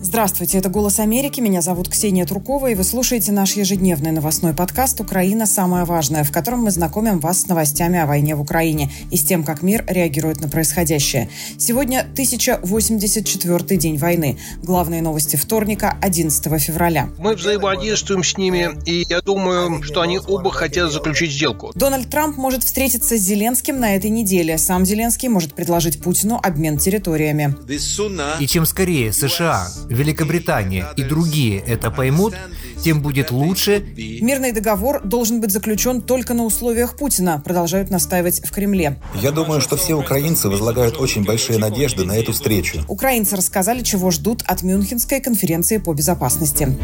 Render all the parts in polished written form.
Здравствуйте, это «Голос Америки». Меня зовут Ксения Трукова, и вы слушаете наш ежедневный новостной подкаст «Украина. Самое важное», в котором мы знакомим вас с новостями о войне в Украине и с тем, как мир реагирует на происходящее. Сегодня 1084-й день войны. Главные новости вторника, 11 февраля. Мы взаимодействуем с ними, и я думаю, что они оба хотят заключить сделку. Дональд Трамп может встретиться с Зеленским на этой неделе. Сам Зеленский может предложить Путину обмен территориями. И чем скорее США, Великобритания и другие это поймут, тем будет лучше. Мирный договор должен быть заключен только на условиях Путина, продолжают настаивать в Кремле. Я думаю, что все украинцы возлагают очень большие надежды на эту встречу. Украинцы рассказали, чего ждут от Мюнхенской конференции по безопасности.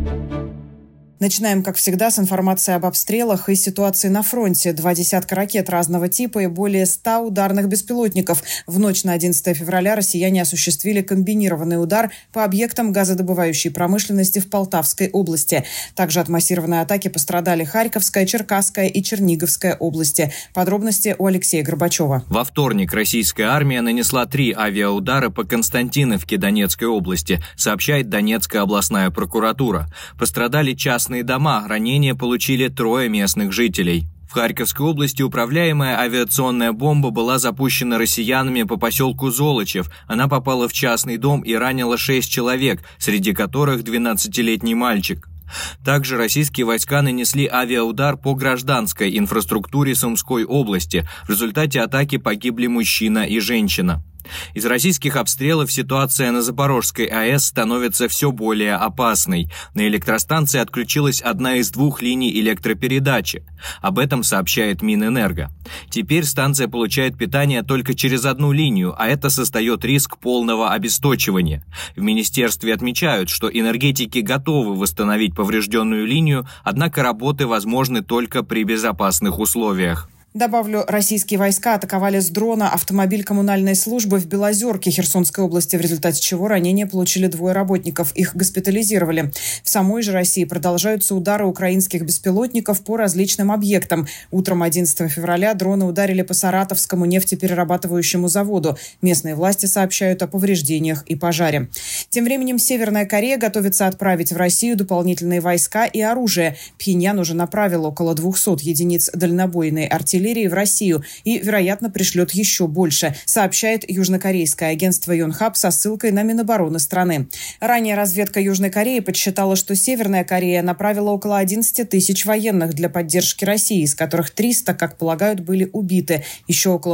Начинаем, как всегда, с информации об обстрелах и ситуации на фронте. 20 ракет разного типа и более 100 ударных беспилотников. В ночь на 11 февраля россияне осуществили комбинированный удар по объектам газодобывающей промышленности в Полтавской области. Также от массированной атаки пострадали Харьковская, Черкасская и Черниговская области. Подробности у Алексея Горбачева. Во вторник российская армия нанесла 3 авиаудара по Константиновке Донецкой области, сообщает Донецкая областная прокуратура. Пострадали частные дома, ранения получили 3 местных жителей. В Харьковской области управляемая авиационная бомба была запущена россиянами по поселку Золочев. Она попала в частный дом и ранила 6 человек, среди которых 12-летний мальчик. Также российские войска нанесли авиаудар по гражданской инфраструктуре Сумской области. В результате атаки погибли мужчина и женщина. Из российских обстрелов ситуация на Запорожской АЭС становится все более опасной. На электростанции отключилась одна из 2 линий электропередачи. Об этом сообщает Минэнерго. Теперь станция получает питание только через 1 линию, а это создает риск полного обесточивания. В министерстве отмечают, что энергетики готовы восстановить поврежденную линию, однако работы возможны только при безопасных условиях. Добавлю, российские войска атаковали с дрона автомобиль коммунальной службы в Белозерке Херсонской области, в результате чего ранения получили 2 работников. Их госпитализировали. В самой же России продолжаются удары украинских беспилотников по различным объектам. Утром 11 февраля дроны ударили по Саратовскому нефтеперерабатывающему заводу. Местные власти сообщают о повреждениях и пожаре. Тем временем Северная Корея готовится отправить в Россию дополнительные войска и оружие. Пхеньян уже направил около 200 единиц дальнобойной артиллерии в Россию и, вероятно, пришлет еще больше, сообщает южнокорейское агентство Йонхап со ссылкой на Минобороны страны. Ранее разведка Южной Кореи подсчитала, что Северная Корея направила около 11 тысяч военных для поддержки России, из которых 300, как полагают, были убиты, еще около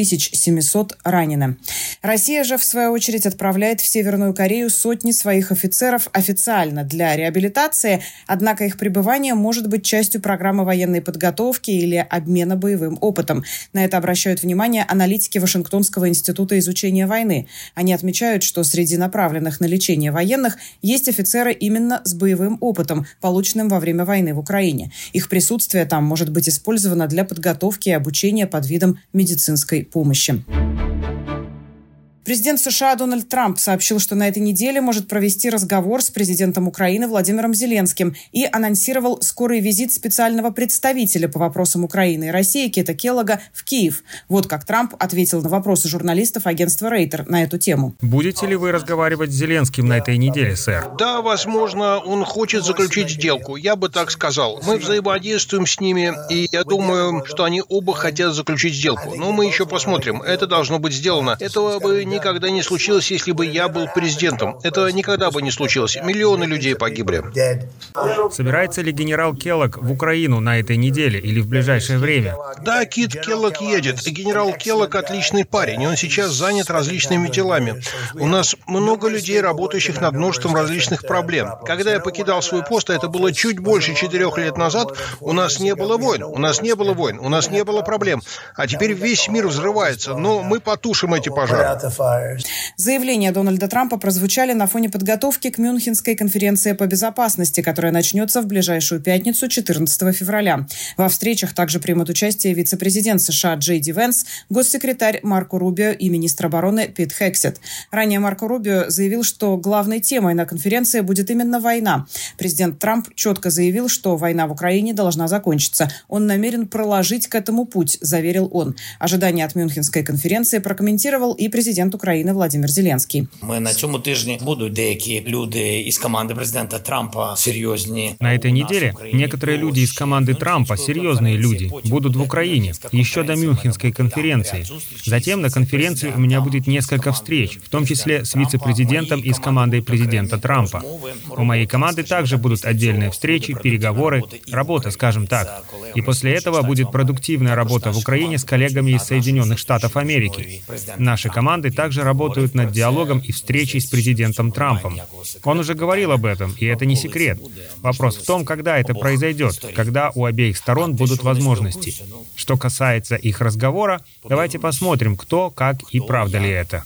2700 ранены. Россия же, в свою очередь, отправляет в Северную Корею сотни своих офицеров официально для реабилитации, однако их пребывание может быть частью программы военной подготовки или обмена боевым опытом. На это обращают внимание аналитики Вашингтонского института изучения войны. Они отмечают, что среди направленных на лечение военных есть офицеры именно с боевым опытом, полученным во время войны в Украине. Их присутствие там может быть использовано для подготовки и обучения под видом медицинской помощи. Президент США Дональд Трамп сообщил, что на этой неделе может провести разговор с президентом Украины Владимиром Зеленским и анонсировал скорый визит специального представителя по вопросам Украины и России Кита Келлога в Киев. Вот как Трамп ответил на вопросы журналистов агентства Рейтер на эту тему. Будете ли вы разговаривать с Зеленским на этой неделе, сэр? Да, возможно, он хочет заключить сделку, я бы так сказал. Мы взаимодействуем с ними, и я думаю, что они оба хотят заключить сделку. Но мы еще посмотрим, это должно быть сделано. Этого бы никогда не случилось, если бы я был президентом. Это никогда бы не случилось. Миллионы людей погибли. Собирается ли генерал Келлог в Украину на этой неделе или в ближайшее время? Да, Кит Келлог едет. Генерал Келлог отличный парень, и он сейчас занят различными делами. У нас много людей, работающих над множеством различных проблем. Когда я покидал свой пост, а это было чуть больше 4 лет назад, у нас не было войн, у нас не было проблем. А теперь весь мир взрывается, но мы потушим эти пожары. Заявления Дональда Трампа прозвучали на фоне подготовки к Мюнхенской конференции по безопасности, которая начнется в ближайшую пятницу, 14 февраля. Во встречах также примут участие вице-президент США Джей Ди Венс, госсекретарь Марко Рубио и министр обороны Пит Хексет. Ранее Марко Рубио заявил, что главной темой на конференции будет именно война. Президент Трамп четко заявил, что война в Украине должна закончиться. Он намерен проложить к этому путь, заверил он. Ожидания от Мюнхенской конференции прокомментировал и президент президент Украины Владимир Зеленский. На этой неделе некоторые люди из команды Трампа, серьезные люди, будут в Украине еще до Мюнхенской конференции. Затем на конференции у меня будет несколько встреч, в том числе с вице-президентом и с командой президента Трампа. У моей команды также будут отдельные встречи, переговоры, работа, скажем так. И после этого будет продуктивная работа в Украине с коллегами из Соединенных Штатов Америки. Наши команды также работают над диалогом и встречей с президентом Трампом. Он уже говорил об этом, и это не секрет. Вопрос в том, когда это произойдет, когда у обеих сторон будут возможности. Что касается их разговора, давайте посмотрим, кто, как и правда ли это.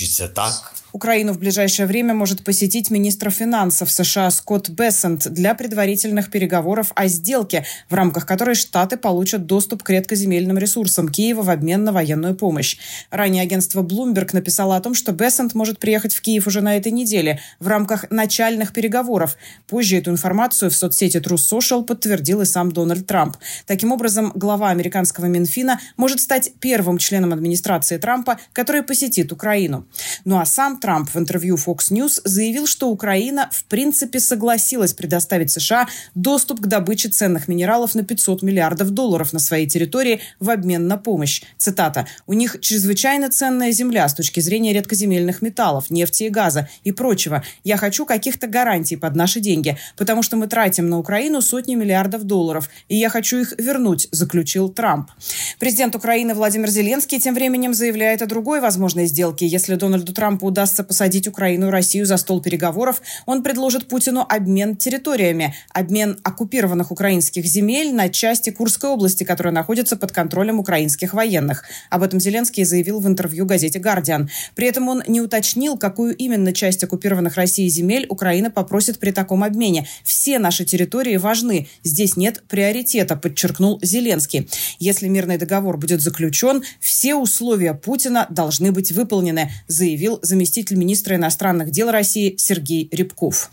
Украину в ближайшее время может посетить министр финансов США Скотт Бессент для предварительных переговоров о сделке, в рамках которой Штаты получат доступ к редкоземельным ресурсам Киева в обмен на военную помощь. Ранее агентство Bloomberg написало о том, что Бессент может приехать в Киев уже на этой неделе в рамках начальных переговоров. Позже эту информацию в соцсети Truth Social подтвердил и сам Дональд Трамп. Таким образом, глава американского Минфина может стать первым членом администрации Трампа, который посетит Украину. Ну а сам Трамп в интервью Fox News заявил, что Украина в принципе согласилась предоставить США доступ к добыче ценных минералов на $500 миллиардов на своей территории в обмен на помощь. Цитата: «У них чрезвычайно ценная земля с точки зрения редкоземельных металлов, нефти и газа и прочего. Я хочу каких-то гарантий под наши деньги, потому что мы тратим на Украину сотни миллиардов долларов, и я хочу их вернуть», заключил Трамп. Президент Украины Владимир Зеленский тем временем заявляет о другой возможной сделке. Если Дональду Трампу удастся посадить Украину и Россию за стол переговоров, он предложит Путину обмен территориями, обмен оккупированных украинских земель на части Курской области, которая находится под контролем украинских военных. Об этом Зеленский заявил в интервью газете «Гардиан». При этом он не уточнил, какую именно часть оккупированных Россией земель Украина попросит при таком обмене. «Все наши территории важны. Здесь нет приоритета», подчеркнул Зеленский. Если мирный договор будет заключен, все условия Путина должны быть выполнены, заявил заместитель министра иностранных дел России Сергей Рябков.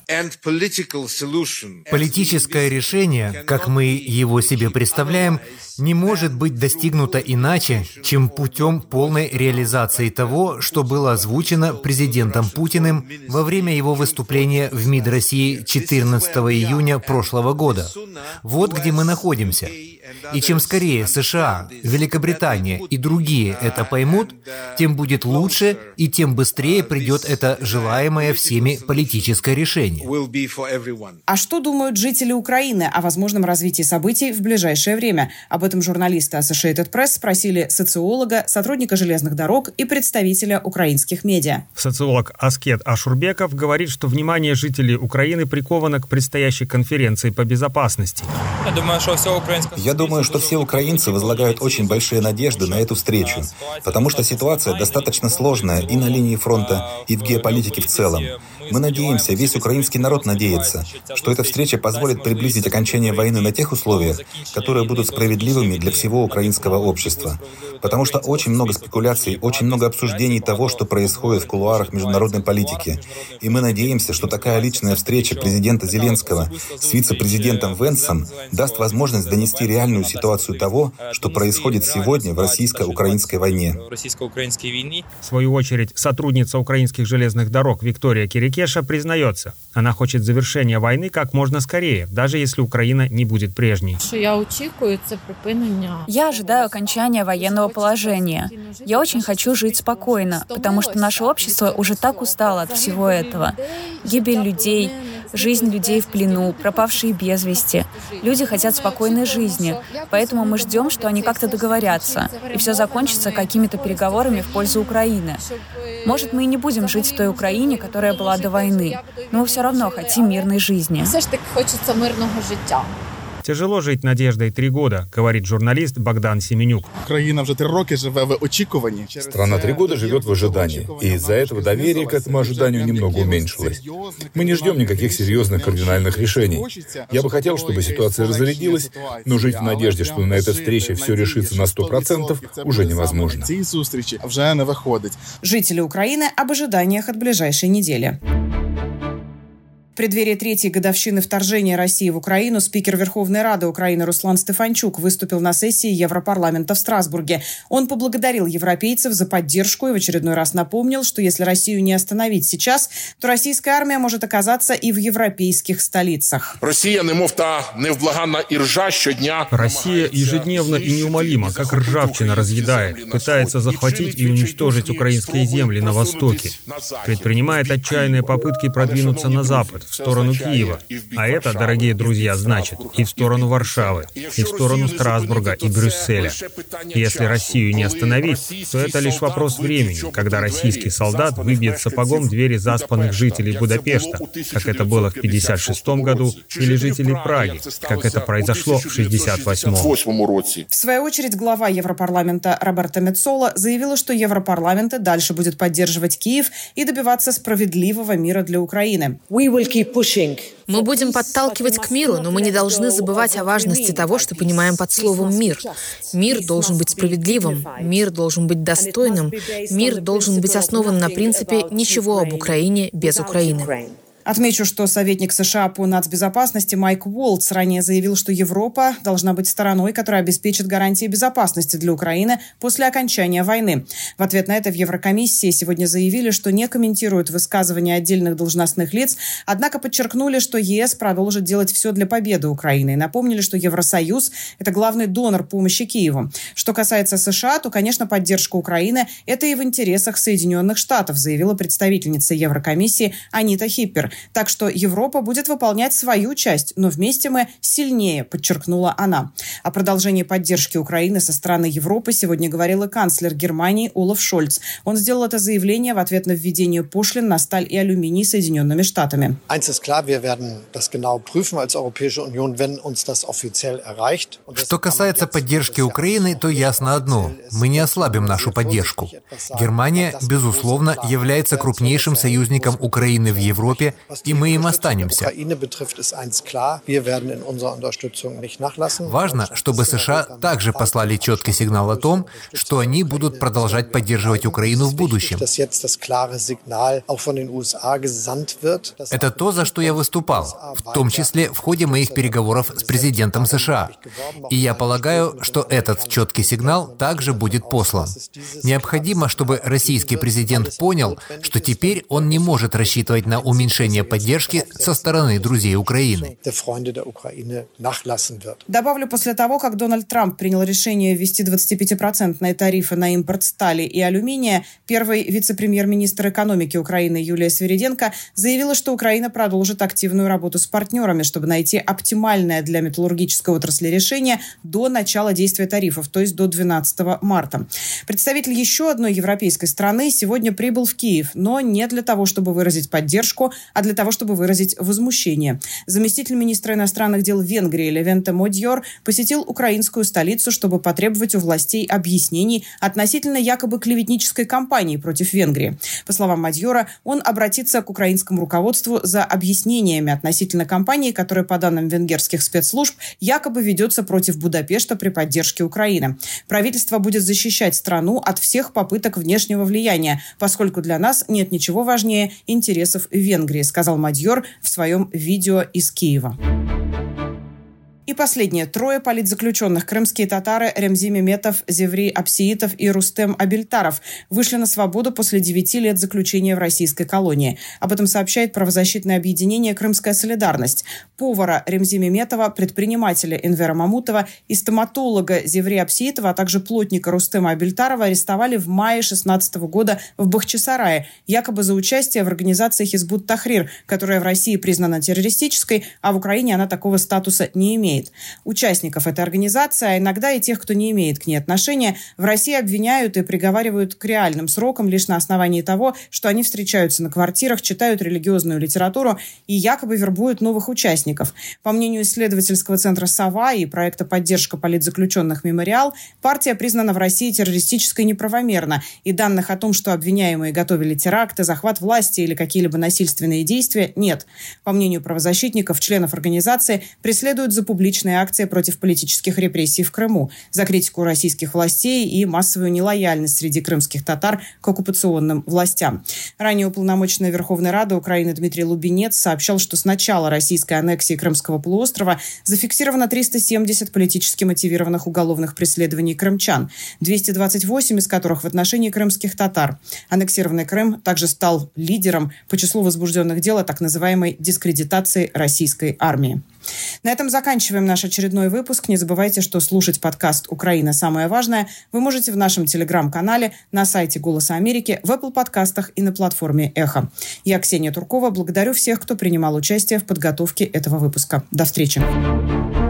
Политическое решение, как мы его себе представляем, не может быть достигнуто иначе, чем путем полной реализации того, что было озвучено президентом Путиным во время его выступления в МИД России 14 июня прошлого года. Вот где мы находимся. И чем скорее США, Великобритания и другие это поймут, тем будет лучше и тем быстрее придет это желаемое всеми политическое решение. А что думают жители Украины о возможном развитии событий в ближайшее время? Об этом журналисты Associated Press спросили социолога, сотрудника железных дорог и представителя украинских медиа. Социолог Аскет Ашурбеков говорит, что внимание жителей Украины приковано к предстоящей конференции по безопасности. Я думаю, что все украинцы возлагают очень большие надежды на эту встречу, потому что ситуация достаточно сложная и на линии фронта, и в геополитике в целом. Мы надеемся, весь украинский народ надеется, что эта встреча позволит приблизить окончание войны на тех условиях, которые будут справедливыми для всего украинского общества. Потому что очень много спекуляций, очень много обсуждений того, что происходит в кулуарах международной политики. И мы надеемся, что такая личная встреча президента Зеленского с вице-президентом Венсом даст возможность донести реальную ситуацию того, что происходит сегодня в российско-украинской войне. В свою очередь, сотрудница украинских железных дорог Виктория Кирикеша признается, она хочет завершения войны как можно скорее, даже если Украина не будет прежней. Я ожидаю окончания военного положения. Я очень хочу жить спокойно, потому что наше общество уже так устало от всего этого. Гибель людей, жизнь людей в плену, пропавшие без вести. Люди хотят спокойной жизни, поэтому мы ждем, что они как-то договорятся, и все закончится какими-то переговорами в пользу Украины. Может, мы и не будем жить в той Украине, которая была до войны, но мы все равно хотим мирной жизни. Тяжело жить надеждой 3 года, говорит журналист Богдан Семенюк. Страна 3 года живет в ожидании, и из-за этого доверие к этому ожиданию немного уменьшилось. Мы не ждем никаких серьезных кардинальных решений. Я бы хотел, чтобы ситуация разрядилась, но жить в надежде, что на этой встрече все решится на 100%, уже невозможно. Жители Украины об ожиданиях от ближайшей недели. В преддверии третьей годовщины вторжения России в Украину спикер Верховной Рады Украины Руслан Стефанчук выступил на сессии Европарламента в Страсбурге. Он поблагодарил европейцев за поддержку и в очередной раз напомнил, что если Россию не остановить сейчас, то российская армия может оказаться и в европейских столицах. Россия ежедневно и неумолимо, как ржавчина, разъедает, пытается захватить и уничтожить украинские земли на востоке, предпринимает отчаянные попытки продвинуться на запад, в сторону Киева. А это, дорогие друзья, значит и в сторону Варшавы, и в сторону Страсбурга и Брюсселя. Если Россию не остановить, то это лишь вопрос времени, когда российский солдат выбьет сапогом двери заспанных жителей Будапешта, как это было в 1956 году, или жителей Праги, как это произошло в 1968. В свою очередь, глава Европарламента Роберта Меццола заявила, что Европарламент и дальше будет поддерживать Киев и добиваться справедливого мира для Украины. Мы будем подталкивать к миру, но мы не должны забывать о важности того, что понимаем под словом «мир». Мир должен быть справедливым, мир должен быть достойным, мир должен быть основан на принципе «ничего об Украине без Украины». Отмечу, что советник США по нацбезопасности Майк Уолтс ранее заявил, что Европа должна быть стороной, которая обеспечит гарантии безопасности для Украины после окончания войны. В ответ на это в Еврокомиссии сегодня заявили, что не комментируют высказывания отдельных должностных лиц, однако подчеркнули, что ЕС продолжит делать все для победы Украины и напомнили, что Евросоюз – это главный донор помощи Киеву. Что касается США, то, конечно, поддержка Украины – это и в интересах Соединенных Штатов, заявила представительница Еврокомиссии Анита Хиппер. Так что Европа будет выполнять свою часть, но вместе мы сильнее, подчеркнула она. О продолжении поддержки Украины со стороны Европы сегодня говорил и канцлер Германии Олаф Шольц. Он сделал это заявление в ответ на введение пошлин на сталь и алюминий Соединенными Штатами. Что касается поддержки Украины, то ясно одно – мы не ослабим нашу поддержку. Германия, безусловно, является крупнейшим союзником Украины в Европе, и мы им останемся. Важно, чтобы США также послали четкий сигнал о том, что они будут продолжать поддерживать Украину в будущем. Это то, за что я выступал, в том числе в ходе моих переговоров с президентом США. И я полагаю, что этот четкий сигнал также будет послан. Необходимо, чтобы российский президент понял, что теперь он не может рассчитывать на уменьшение поддержки со стороны друзей Украины. Добавлю, после того, как Дональд Трамп принял решение ввести 25% тарифы на импорт стали и алюминия, первый вице-премьер-министр экономики Украины Юлия Свириденко заявила, что Украина продолжит активную работу с партнерами, чтобы найти оптимальное для металлургической отрасли решение до начала действия тарифов, то есть до 12 марта. Представитель еще одной европейской страны сегодня прибыл в Киев, но не для того, чтобы выразить поддержку, а для того, чтобы выразить возмущение. Заместитель министра иностранных дел Венгрии Левенте Модьор посетил украинскую столицу, чтобы потребовать у властей объяснений относительно якобы клеветнической кампании против Венгрии. По словам Модьора, он обратится к украинскому руководству за объяснениями относительно кампании, которая, по данным венгерских спецслужб, якобы ведется против Будапешта при поддержке Украины. Правительство будет защищать страну от всех попыток внешнего влияния, поскольку для нас нет ничего важнее интересов Венгрии, сказал Модьор в своем видео из Киева. И последнее. 3 политзаключенных, крымские татары Ремзи Меметов, Зеври Апсиитов и Рустем Абельтаров, вышли на свободу после 9 лет заключения в российской колонии. Об этом сообщает правозащитное объединение «Крымская солидарность». Повара Ремзи Меметова, предпринимателя Энвера Мамутова и стоматолога Зеври Апсиитова, а также плотника Рустема Абельтарова арестовали в мае 2016 года в Бахчисарае, якобы за участие в организации Хизбут Тахрир, которая в России признана террористической, а в Украине она такого статуса не имеет. Участников этой организации, а иногда и тех, кто не имеет к ней отношения, в России обвиняют и приговаривают к реальным срокам лишь на основании того, что они встречаются на квартирах, читают религиозную литературу и якобы вербуют новых участников. По мнению исследовательского центра «Сова» и проекта «Поддержка политзаключенных Мемориал», партия признана в России террористической неправомерно, и данных о том, что обвиняемые готовили теракты, захват власти или какие-либо насильственные действия, нет. По мнению правозащитников, членов организации преследуют за публикацию публичные акции против политических репрессий в Крыму, за критику российских властей и массовую нелояльность среди крымских татар к оккупационным властям. Ранее уполномоченный Верховной Рады Украины Дмитрий Лубенец сообщал, что с начала российской аннексии Крымского полуострова зафиксировано 370 политически мотивированных уголовных преследований крымчан, 228 из которых в отношении крымских татар. Аннексированный Крым также стал лидером по числу возбужденных дел о так называемой дискредитации российской армии. На этом заканчиваем наш очередной выпуск. Не забывайте, что слушать подкаст «Украина. Самое важное» вы можете в нашем телеграм-канале, на сайте «Голоса Америки», в Apple подкастах и на платформе «Эхо». Я, Ксения Туркова, благодарю всех, кто принимал участие в подготовке этого выпуска. До встречи.